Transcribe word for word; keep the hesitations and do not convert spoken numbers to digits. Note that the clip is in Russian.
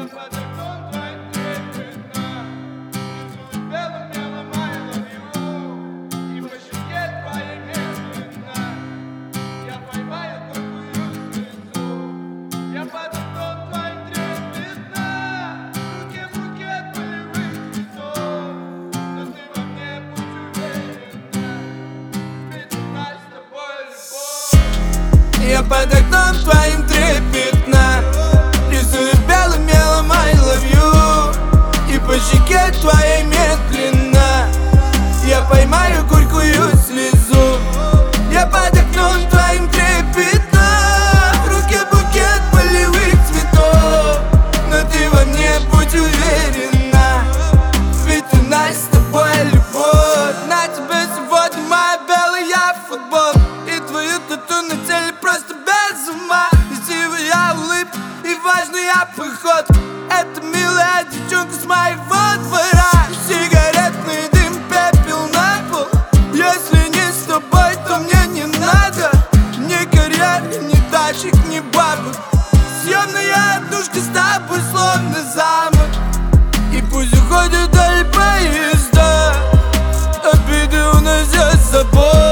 под окном твоим трепетно рисует белым мелом I love you. И по щеке твоей медленно я поймаю горькую слезу. Я под окном твоим трепетно, в руке букет полевых цветов. Но ты во мне будь уверена, ведь у нас с тобой любовь. Я под окном твоим трепетно рисую белым мелом I love you. И по щеке твоей медленно я поймаю горькую слезу. Я под окном твоим трепетно, в руке букет полевых цветов. Но ты во мне будь уверена, ведь у нас с тобой любовь. На тебе сегодня моя белая футболка и твою тату на теле просто без ума. Красивая улыбка и важная походка, это милая девчонка с моего двора. Сигаретный дым, пепел на пол. Если не с тобой, то мне не надо ни карьеры, ни тачек, ни бабок. Съемная однушка с тобой словно замок. И пусть уходят даль поезда, обиды уносят с собой.